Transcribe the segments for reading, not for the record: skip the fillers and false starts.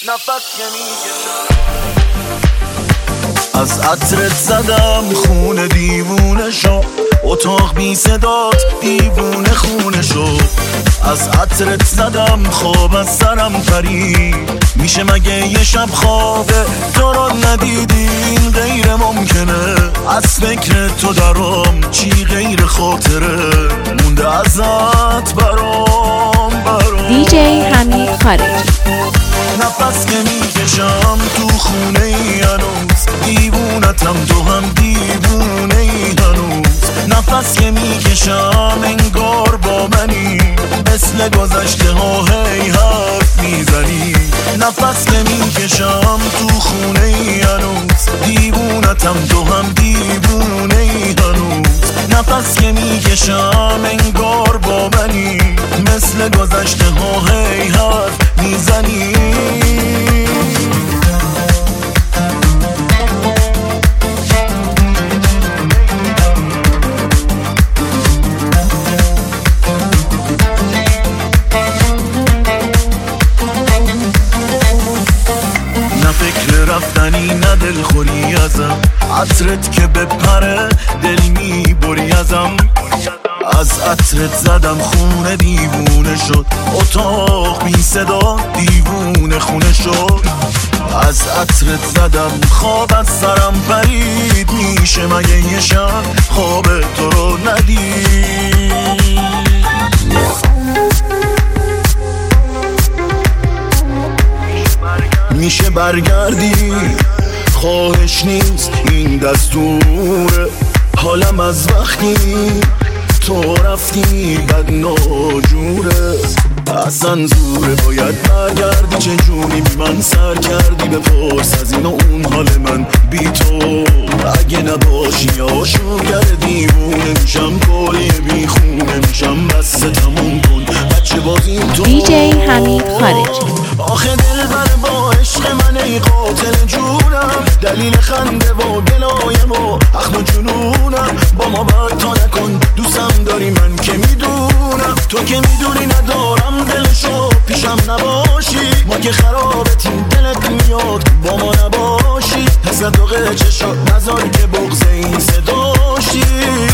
نفس که میکشم از عطرت زدم خون دیوونه شو، اتاق بی صدات دیوونه خونه شو. از عطرت زدم خواب از سرم پرید، میشه مگه یه شب خوابه تو رو ندیدی؟ این غیر ممکنه، از فکر تو درام چی غیر خاطره مونده ازت برام. دیجی حمید خارجی. نفس که میکشم تو خونه ای هنوز، دیوونتم تو هم دیوونه ای هنوز. نفس که میکشم انگار با منی، مثل گذشته ها هی حرف میزنی. نفس که میکشم تو خونه ای هنوز، دیوونتم تو هم دیوونه ای هنوز. نفس که میکشم انگار با منی، مثل گذشته ها هی حرف میزنی. رفتنی نه دلخوری ازم، عطرت که بپره دل میبری ازم. از عطرت زدم خونه دیوونه شد، اتاق بی صدا دیوونه خونه شد. از عطرت زدم خواب از سرم پرید، میشه مگه یه شب خواب تو رو ندید؟ میشه برگردی، خواهش نیست این دستوره. حالم از وقتی تو رفتی بد ناجوره، اصلا زوره باید برگردی. چه جونی بی من سر کردی، بپرس از این و اون حال من بی تو. اگه نباشی آشوگر دیوونه میشم، کلی بی خونه میشم. بس تموم کن بچه بازی تو. دیجی حمید خارجی. آخه دل بر با عشق من ای قاتل جونم، دلیل خنده و گلایم و اخم و جنونم. با ما برتا نکن دوستم داری من که میدونم، تو که میدونی ندارم دلشو پیشم نباشی. ما که خرابتیم دلت میاد با ما نباشی، حسد و قچه شد نذار که بغض این صداشی.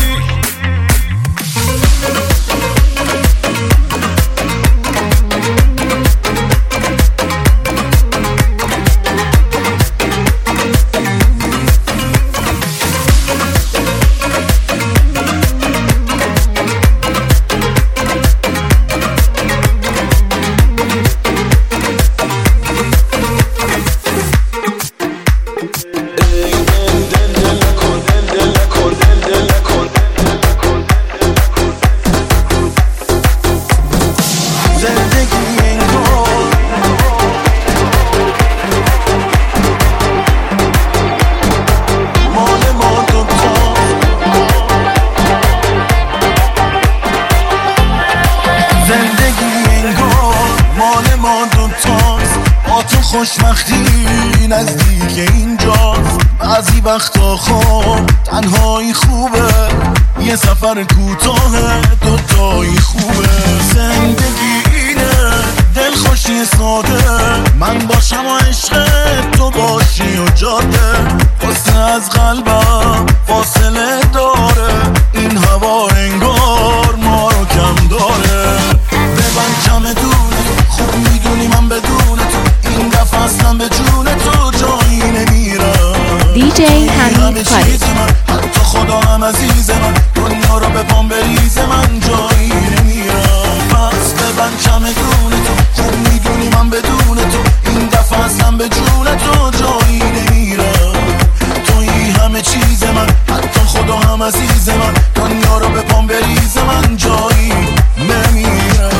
خوشبختی نزدیک اینجاست، بعضی وقتا خواب تنهایی خوبه، یه سفر کوتاه دوتایی خوبه. زندگی اینه دلخوشی ساده، من باشم و عشق تو باشی و جاده. واسه از قلبم فاصله داره، این هوا انگار ما رو کم داره. ببند چمدونه تو، خوب میدونی من بدون تو این دفعه اصلا به جون تو جایی نمیرم. دیجی حمید خارجی. حتی خدا هم عزیز من، دنیا رو به پام بریزه من جایی نمیرم. پس ببند چمدونه تو، خوب میدونی من بدون تو این دفعه اصلا به جون تو جایی نمیرم. تویی همه چیز من، حتی خدا هم عزیز من، دنیا رو به پام بریزه من جایی نمیرم.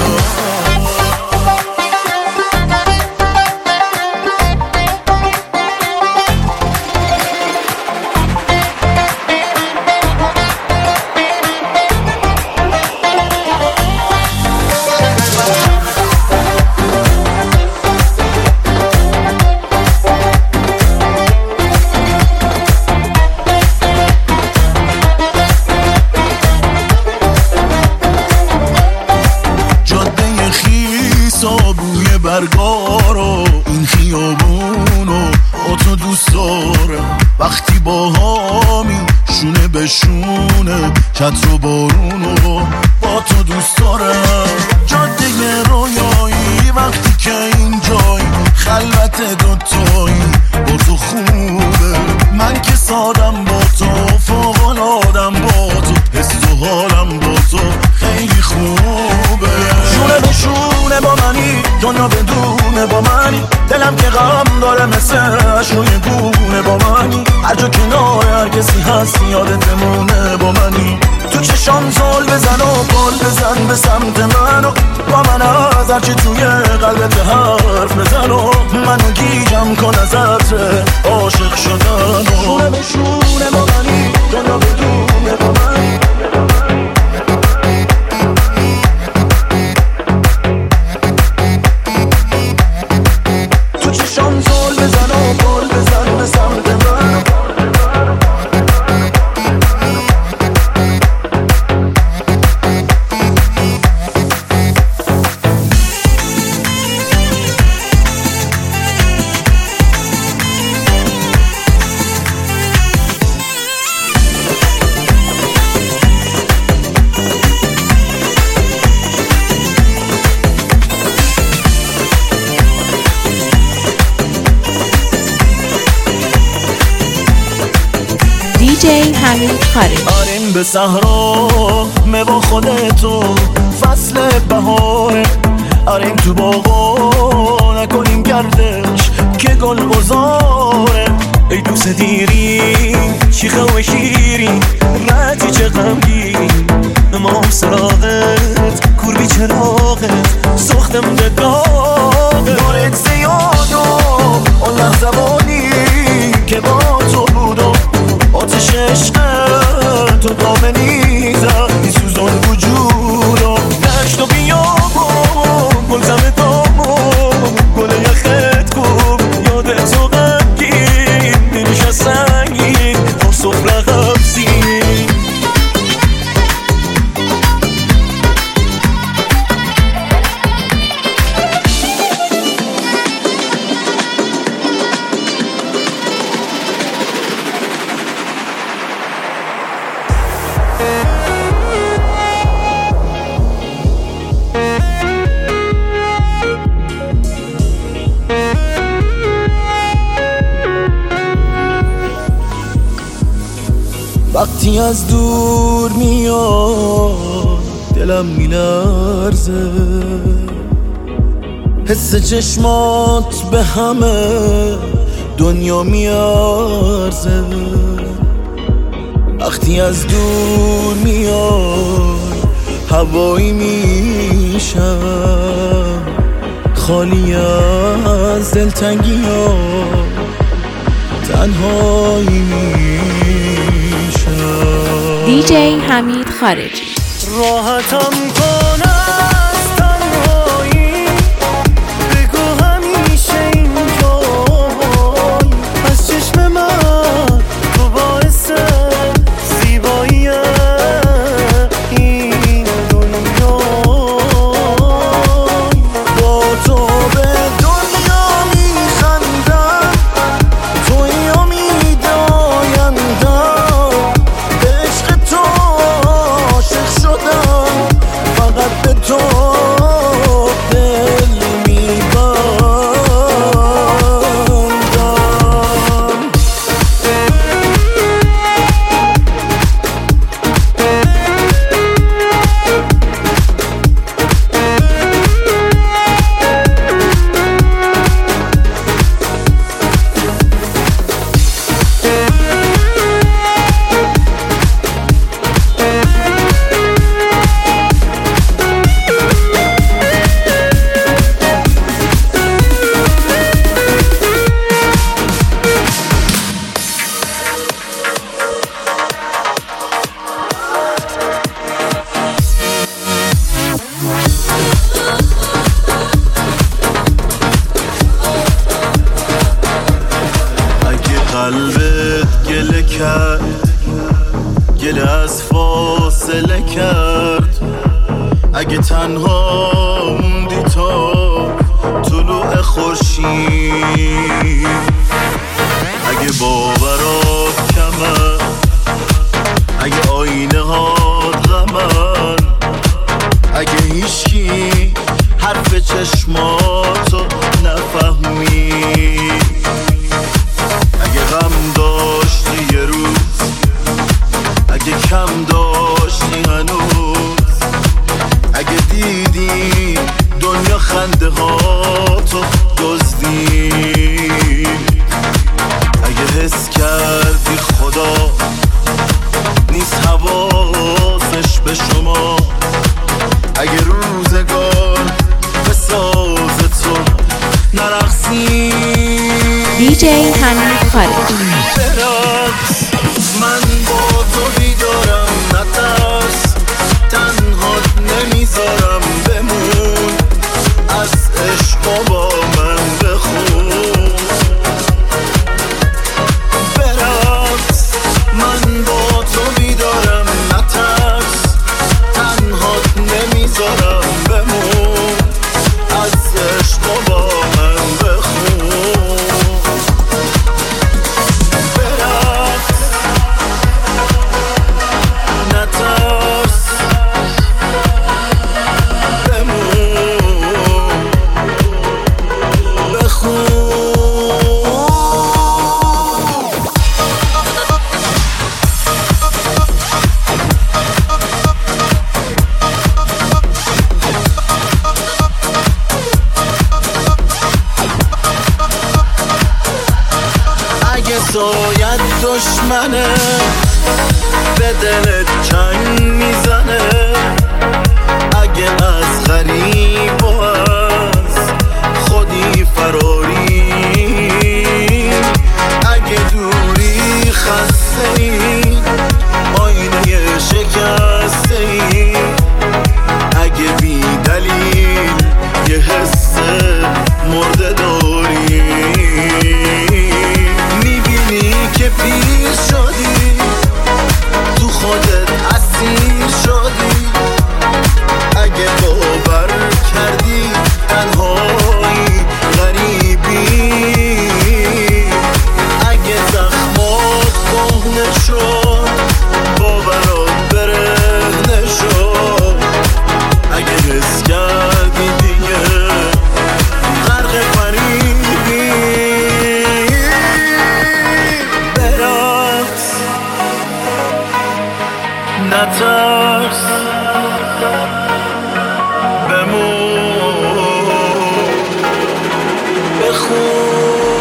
بوی برگارو این خیابونو با تو دوست دارم. وقتی با هامی شونه به شونه چتر و بارونو با تو دوست دارم. جاده رویایی وقتی که اینجایی خلوت دوتایی با تو خوبه. من که سادم با تو فوق‌العاده‌ام با تو حس و حالم با تو خیلی خوبه. شونه به شونه با منی دنیا بدونه با منی دلم که غم داره مثل اشوی گونه با منی هر جا کنار هر کسی هست یادت بمونه با منی. تو چشام زل بزن و گل بزن به سمت منو با من از هرچی توی قلبت حرف بزن و منو گیجم کن از عطر عاشق شدن. شونه به شونه با منی دنیا بدونه با منی تو چشام زل بزن و گل بزن به سمت منو. دیجی حمید خارجی. آریم به صحرا با خودتو فصل بهاره. آریم تو باغا نکنیم گردش که گل بزاره. ای دوست دیری شیخه و شیری ردی چه غمگین ما سراغت کور بی چراغت سختم دگاغت دارت زیاد و اون لحظه بانی که با تو بودم آتش عشق تو دامه نیزم این سوزان وجودم دشت و بیابون گلزم دامون گل یخت کن یادت تو غمگین دلش از سنگین با سفره غمزین. وقتی از دور میاد دلم میلرزه حس چشمات به همه دنیا میارزه. وقتی از دور میاد هوایی میشم خالی از دلتنگی ها تنهایی میشم. دیجی حمید خارجی. راحتم کن از تنهایی بگو همیشه اینجایی از چشم من تو باعث زیبایی این دنیا. با تو به دنیا میخندم توی امید آیندم به عشق تو عاشق شدم فقط به تو دل میبندم. قلبت گله کرد گله از فاصله کرد اگه تنها موندی تو خورشید. اگه باورات کمه، اگه آینه هات غمن، اگه هیچکی حرف چشماتو نفهمی، اگه غم داشتی یه روز، اگه کم داشتی هنوز، اگه دیدی دنیا خنده هاتو دزدی، اگه حس کردی خدا نیست حواسش به شما، اگه روزگار به ساز تو نرقصی. DJ حمید خارجی. برقص من با تو بیدارم، نترس تنهات نمیذارم، بمون از عشق با من بخون. برقص من با تو بیدارم، نترس تنهات نمیذارم، بمون از عشق با من بخون. برقص نترس بمون بخون. اگه سایت دشمنه به دلت چنگ میزنه، اگه از غریب و از خودی فراری، اگه دوری خسته ای آینه شکسته ای، اگه بی دلیل یه حس مرده داری، میبینی که پیر شدی تو خودت اسیر شدی، اگه باور کردی تنهایی غریبی، اگه زخمات کهنه شد باورات برهنه شد، اگه حس کردی دیگه غرق فریبی. برقص نترس بمون بخون.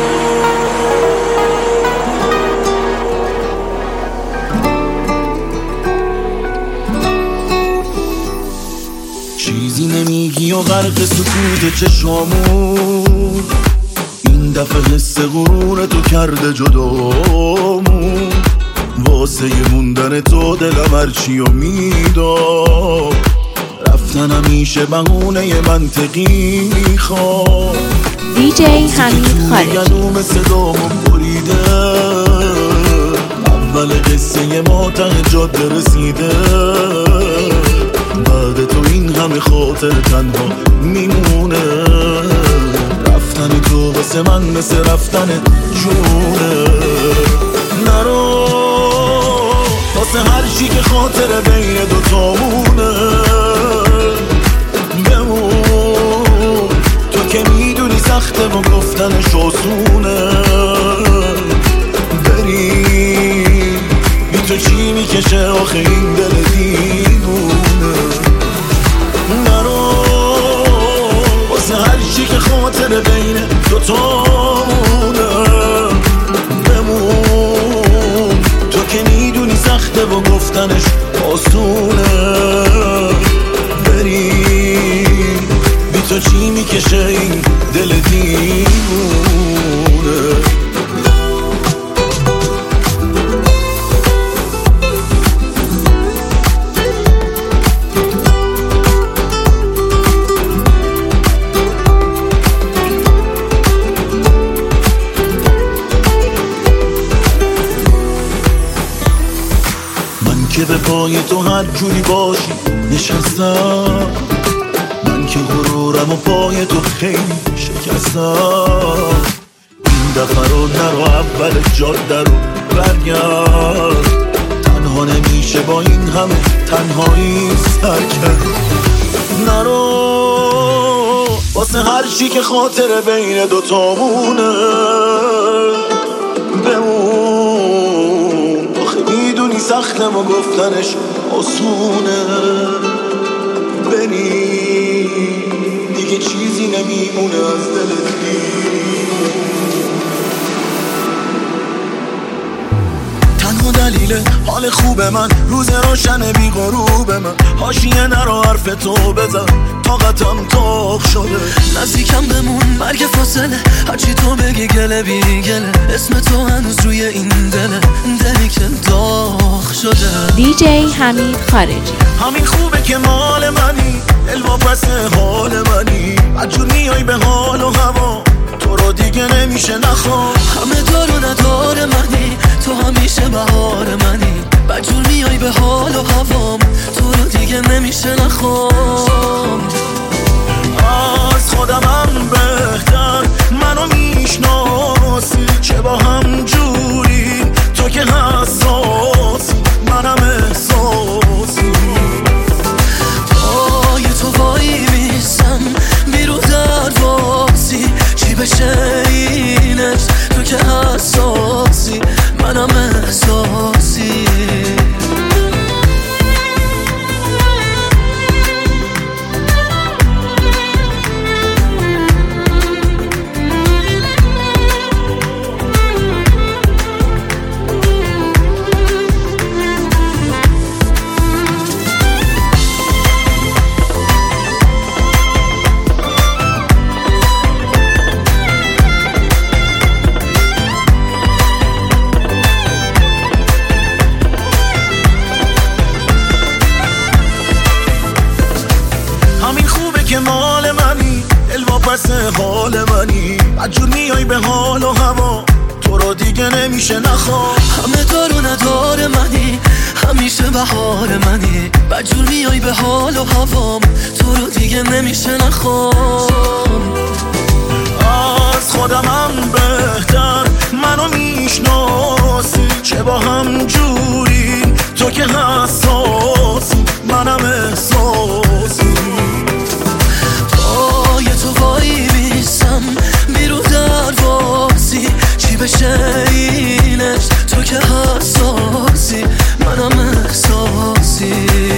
چیزی نمیگی و غرق سکوت چشامون، این دفعه حس غرور تو کرده جدامون، واسه موندن تو دلم هرچی و میداد، رفتن همیشه بهونه منطقی میخواد. DJ حمید خارجی. گلوم صدامون بریده، اول قصه ما ته جاده رسیده، بعد تو این همه خاطر تنها میمونه، رفتن تو واسه من مثل رفتن جونه. نرو واسه هر چی که خاطر بین دوتامونه، بمون تو که میدونی سخته و گفتنش آسونه، بری بی تو چی میکشه آخه این دل دیوونه. نرو واسه هر چی که خاطر بین دوتامونه، بمون تو که میدونی سخته و گفتنش آسونه، بری بی تو چی میکشه این دل دیوونه. که به پای تو هر جوری باشی نشستم، من که غرورم و پای تو خیلی کسا این دفعه رو نرو اول جاده رو برگرد تنها نمیشه با این همه تنهایی سر کرد نرو واسه هر چی که خاطره بین دوتامونه بمون آخه میدونی سخته ما گفتنش آسونه بری دیگه چیزی نمیمونه از دلت تنها دلیل حال خوب من روز روشن بی غروب من حاشیه نرو حرف تو بزن طاقتم تاق شده نزدیکم بمون مرگ فاصله هرچی تو بگی گله بی گله اسم تو هنوز روی این دلی که داغ شده دیجی حمید خارجی همین خوبه که مال منی الوا پس حال منی عجور میای به حال و هوا تو رو دیگه نمیشه نخواه همه دار و ندار منی تو همیشه بهار منی بجور میای به حال و هوام تو رو دیگه نمیشه نخوام از خودمم بهتر منو میشناسی چه با هم جوری تو که حساسی منم احساسی پای تو وای میسم بیرو درواسی چی بشه اینش تو که حساسی منم احساسی که مال منی الوا پس حال منی عجور میای به حال و هوا تو رو دیگه نمیشه نخواه همه دار و ندار منی همیشه بهار منی بجور میای به حال و هوام تو رو دیگه نمیشه نخوام از خودمم بهتر منو میشناسی چه با هم جوری تو که حساسی منم احساسی پای تو وای میسم بیرو درواسی چی بشه اینش تو که حساسی منم احساسی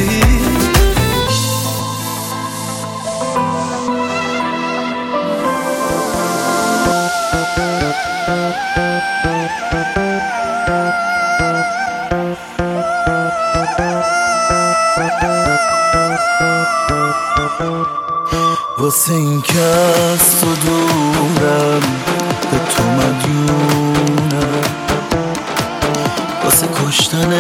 واسه این که از تو دورم به تو مدیونم واسه کشتن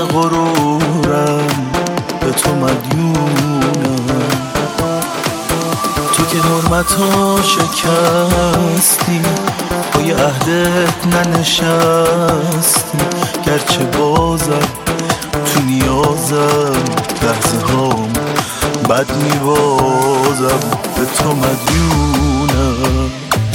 غرورم به تو مدیونم تو که حرمتو شکستی پای عهدت ننشستی گرچه بازم تو نیازم لحظه هام بد میبازم به تو مدیونم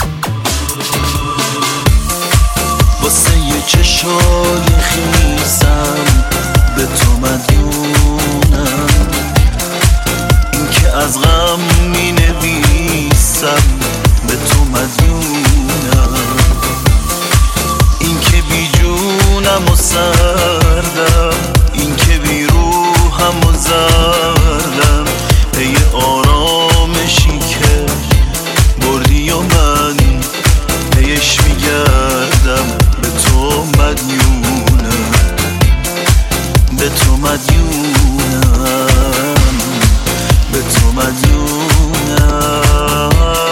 واسه یه چشای خیسم به تو مدیونم این که از غم می نویسم به تو مدیونم این که بی جونم و سردم این که بی روحم و زردم ای آرامشی که بردی و من پیش میگردم به تو مدیونم به تو مدیونم به تو مدیونم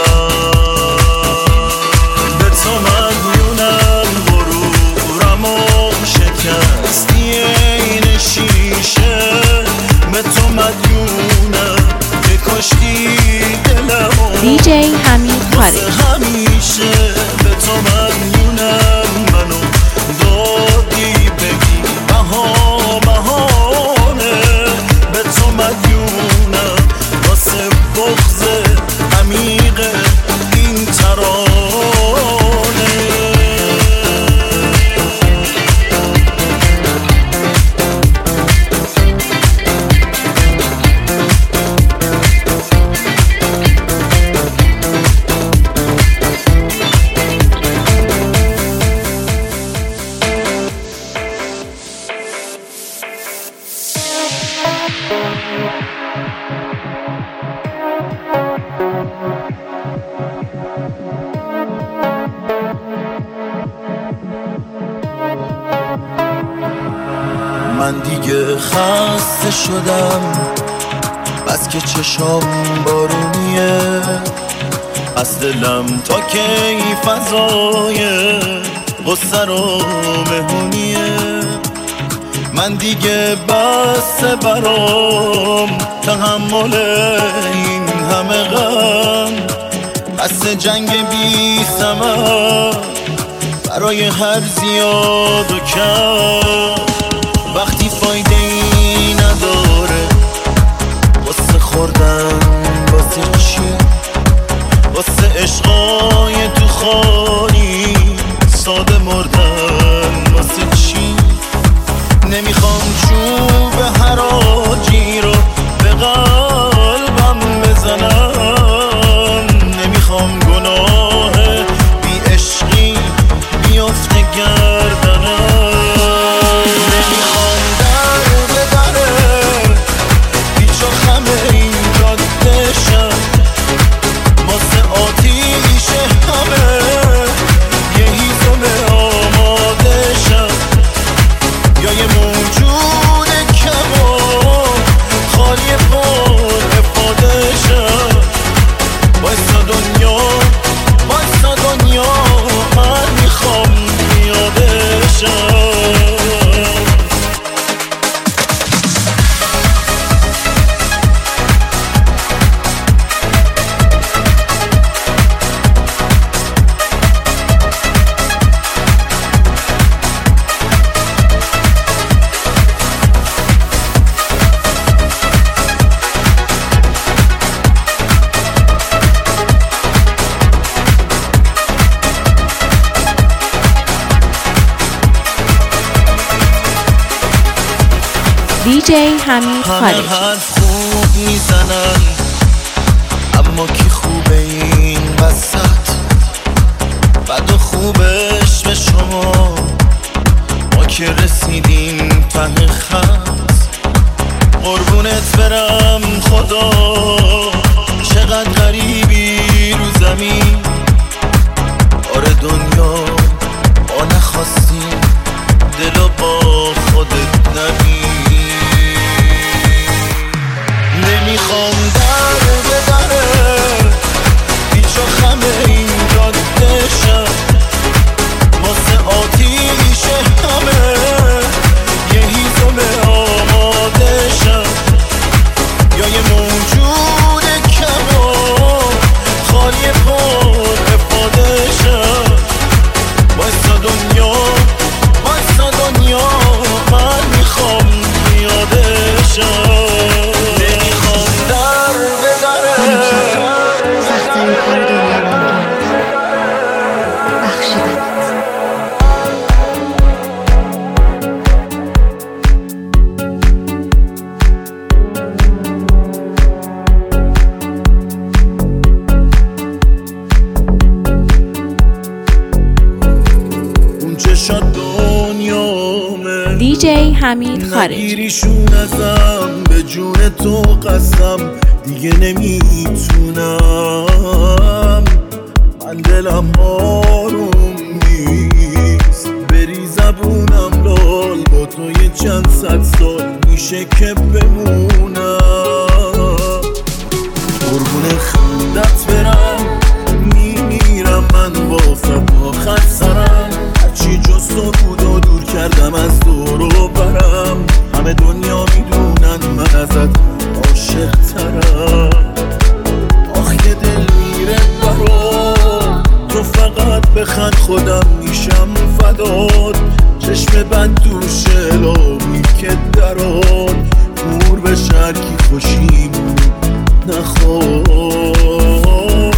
به تو مدیونم غرورم و شکستی این شیشه به تو مدیونم که کشتی دلمو دیجی حمید خارجی همیشه به تو مدیونم منو دادی بگی بهانه به تو مدیونم واسه بغض عمیق این من دیگه خسته شدم، بس که چشام بارونیه، از دلم تا کی فضای غصه رو مهونیه. من دیگه بس برام تحمل این همه غم، بس جنگ بی ثمر برای هر زیاد و کم. وقتی فایده ای نداره واسه خوردن واسه چی، واسه عشقای تو خالی ساده مردن واسه چی. نمیخوام چوب حراجی رو به قلبم بزنم، نمیخوام گناه بی عشقی بیفته گردنم، نمیخوام در به دره پیچ و خم این جاده شم، واسه آتیش همه یه هیزم آماده شم، یا یه موجود کم و خالی پر افاده شم. وایسا دنیا وایسا دنیا من میخوام پیاده شم. دیجی حمید خارجی. همه حرف خوب میزنن اما کی خوبه این وسط، بد و خوبش به شما ما که رسیدیم ته خط. قربونت برم خدا چقدر غریبی رو زمین، آره دنیا ما نخواستیم دلو با خودت نبین. نمیخوام در به دره پیچ و خم این جاده شم، واسه آتیش همه یه هیزم آماده شم، یا یه موجود کم و خالی پر افاده شم. وایسا دنیا وایسا دنیا من میخوام پیاده شم. سخت‌ترین کار دنیا رو انجام بخشیدنت. اون چشات دنیامه دیجی حمید خارجی. نگیریشون ازم به جون تو قسم، دیگه نمیتونم، من دلم آروم نیست، بری زبونم لال با تو یه چند صد سال میشه که بمونم. قربون خندت برم میمیرم من با فقط سرم، هرچی جز تو بود و دور کردم از دور و برم. همه دنیا میدونن من ازت عاشق ترم، آخ که دل میره برام، تو فقط بخند خودم میشم فدات. چشم بند دوشه لامی که دران نور به شرکی خوشیمون نخواد.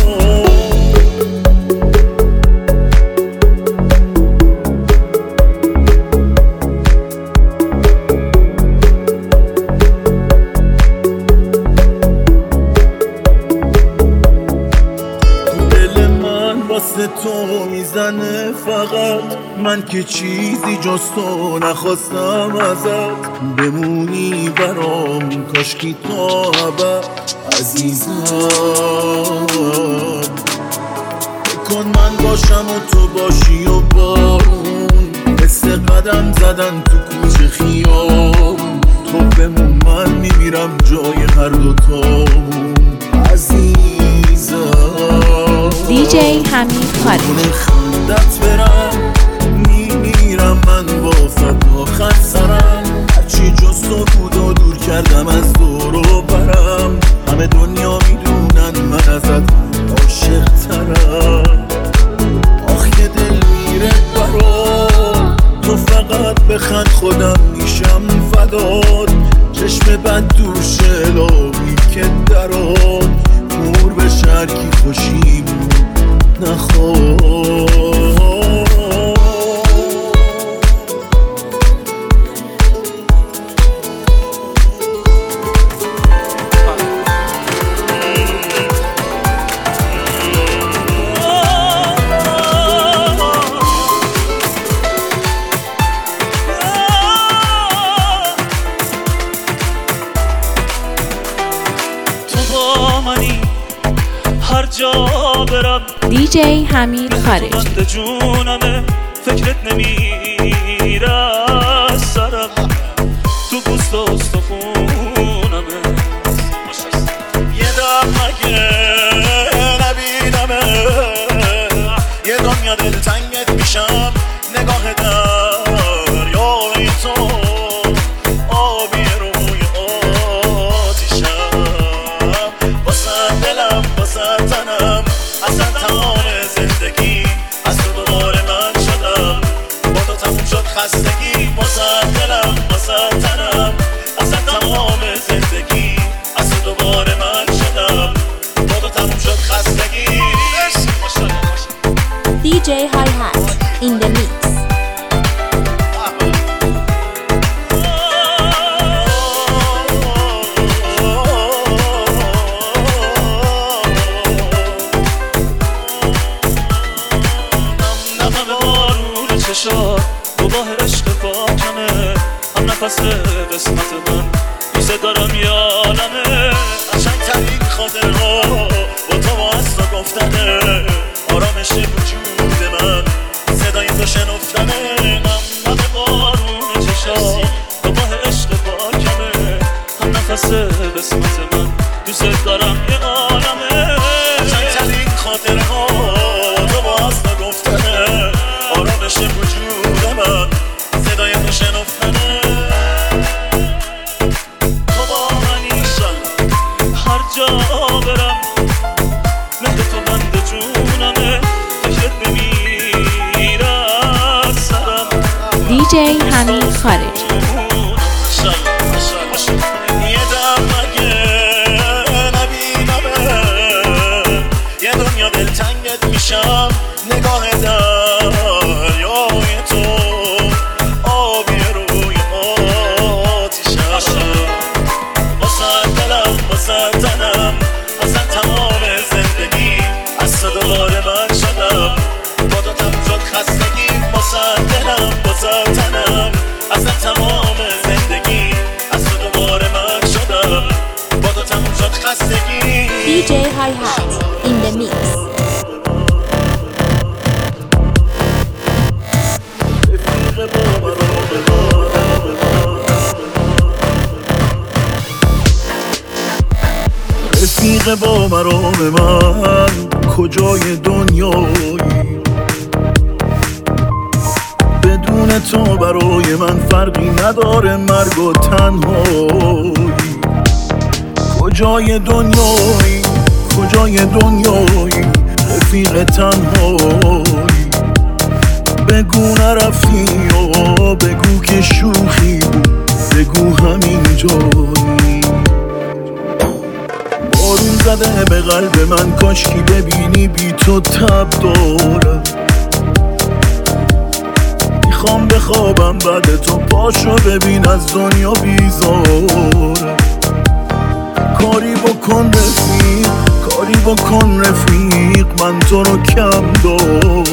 تو میزنه فقط، من که چیزی جز تو نخواستم ازت، بمونی برام کاشکی تا ابد عزیزم. بکن من باشم و تو باشی و بارون، مثل قدم زدن تو کوچه خیابون، تو بمون من میمیرم جای هر دوتامون عزیزم. دیجی حمید خارجی. خندت برم میمیرم من واسه آخر سرم، هرچی جز تو بود و دور کردم از دور و برم، همه دنیا میدونن من ازت عاشق ترم. آخ که دل میره برام، تو فقط بخند خودم میشم فدات، چشم بد دوشه لابی که درات، نور به شرکی خوشیمون نخواد. هر جا برم دیجی حمید خارجی. جونمه فکرت نمیره از سرم، تو پوست و استخونمه، یه دم مگه نبینمه، یه دنیا دلتنگت میشم نگاه دریای تو، آبی روی آتیشم، واسه دلم واسه تنم، اصلا تمام زندگی از تو دوباره من شدم، با تو تموم شد خستگی، واسه دلم واسه تنم، اصلا تمام زندگی از تو دوباره من شدم، با تو تموم شد خستگی. DJ Hi-Hat in the mix. گواه عشق پاکمه، هم نفس قسمت من، دوست دارم یادمه، قشنگ‌ترین خاطرها با تو از تو گفتنه، آرامش وجود من صدای تو شنفتنه، نم بارون چشا گواه عشق پاکمه، هم نفس قسمت من، دوست دارم یه عالمه، قشنگ‌ترین خاطرها تو از تو گفتنه، آرامش وجود من صدای تو شنفتنه، تو با منیشم هر جا برم، مهر تو بند جونمه، فکرت نمیره از سرم. دیجی حمید خارجی. یه دم مگه نبینمه، یه دنیا دلتنگت میشم نگاه دریای تو، آبی روی آتیشم، واسه دلم واسه تنم، اصلا تمام زندگی از تو دوباره من شدم، با تو تموم شد خستگی، واسه دلم واسه تنم، اصلا تمام زندگی از تو دوباره من شدم، با تو تموم شد خستگی. DJ Hi-Hat in the mix. رفیق با مرام من کجای دنیایی، بدون تو برای من فرقی نداره مرگ و تنهایی، کجای دنیایی کجای دنیایی، رفیق تنهایی، بگو نرفتی و بگو که شوخی بود، بگو همین جایی، بارون زده به قلب من، کاشکی ببینی بی تو تب دارم، میخوام بخوابم بعد تو، پاشو ببین از دنیا بیزارم، کاری بکن رفیق کاری بکن رفیق، من تو رو کم دارم،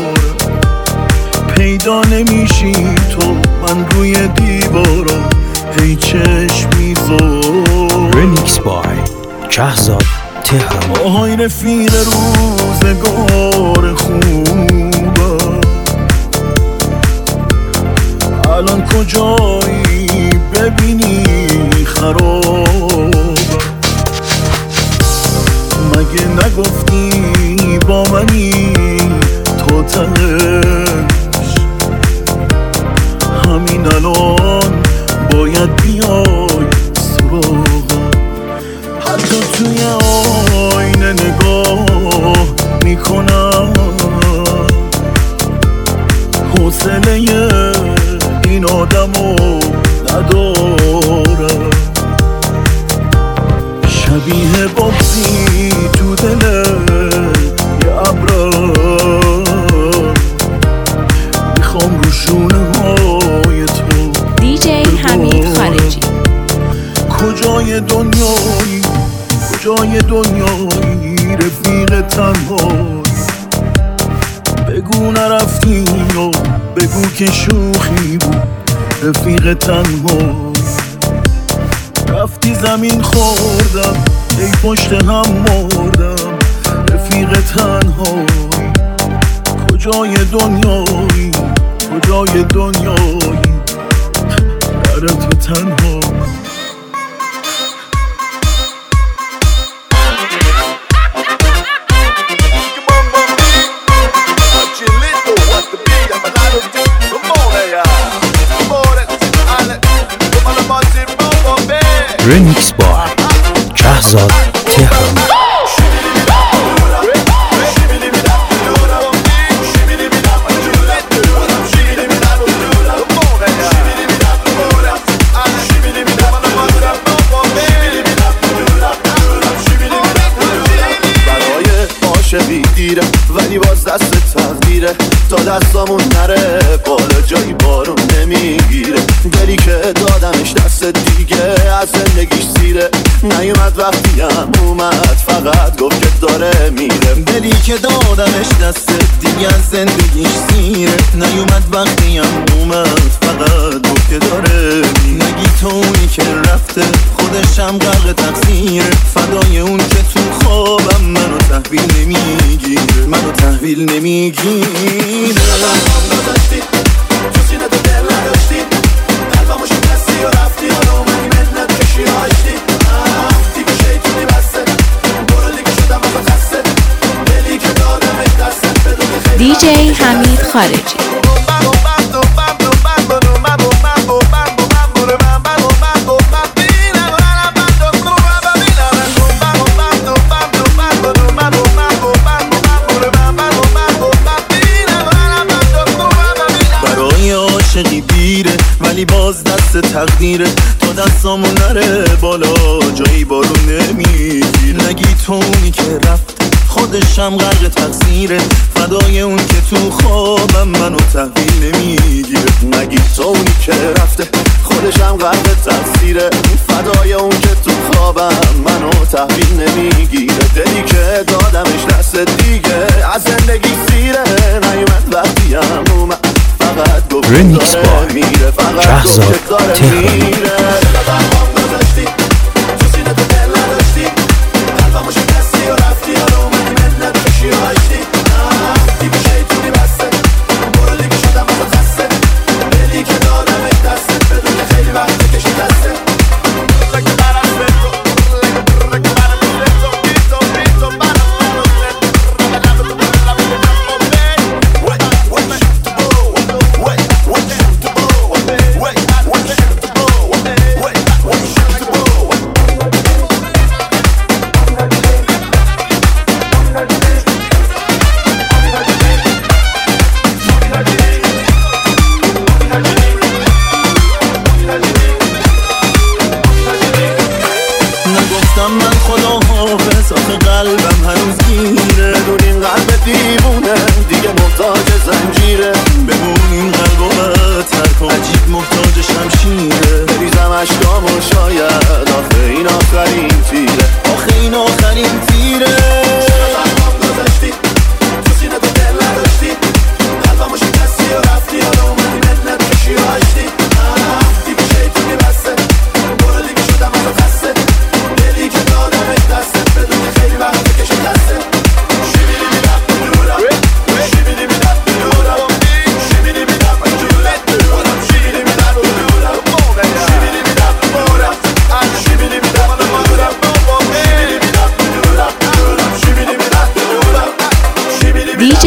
پیدا نمیشی تو، من روی دیوارم هی چشم میذارم. رمیکس بای شهزاد تهران. آهای رفیق روزگار خوبم، کجایی ببینی خراب، مگه نگفتی با منی تو تنش، همین الان باید بیای سراغم، حتی توی آینه نگاه میکنم، حوصله این آدمو ندارم، شبیه بابزی تو دل یه ابرم، میخوام رو شونه های تو. دیجی حمید خارجی. کجای دنیایی کجای دنیایی رفیق تنهایی، بگو نرفتی و بگو که شوخی بود رفیق تنهایی، رفتی زمین خوردم ای پشت هم مردم رفیق تنهایی، کجای دنیایی کجای دنیایی در تو تنهایی. Remix by Shahzad Tehran. عاشقی دیره ولی باز دست تقدیره، تا دستامون نره بالا جایی بارون نمیگیره، دلی که دادمش دست دیگه از زندگیش سیره، نیومد وقتی هم اومد فقط گفت که داره میره، دلی که دادمش دست دیگه از زندگیش سیره، نیومد وقتی هم اومد فقط گفت که داره میره، نگی تو اونی که رفته خودشم غرق تقصیره، فدای اون که تو خوابم منو تحویل نمیگیره، منو تحویل نمیگیره. تو سینه تو دل نداشتی، قلبمو شکستی و رفتی، حالا اومدی منت کشی هاشتی، دیگه شیطونی بسته، برو دیگه شدم بخواد خسته، دلی که دادم دستت بدون خیلی. دیجی حمید خارجی. عاشقی دیره ولی باز دست تقدیره، تا دستامون نره بالا جایی بارون نمیگیره، نگی تو اونی که رفت خودشم غرق تقصیره، فدای اون که تو خوابم منو تحویل نمیگیره، نگی تو اونی که رفته خودشم غرق تقصیره، فدای اون که تو خوابم منو تحویل نمیگیره، دلی که دادمش دست دیگه از زندگی سیره، نیومد وقتی هم اومد فقط گفت Remix by Shahzad Tehran.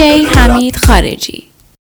حمید خارجی.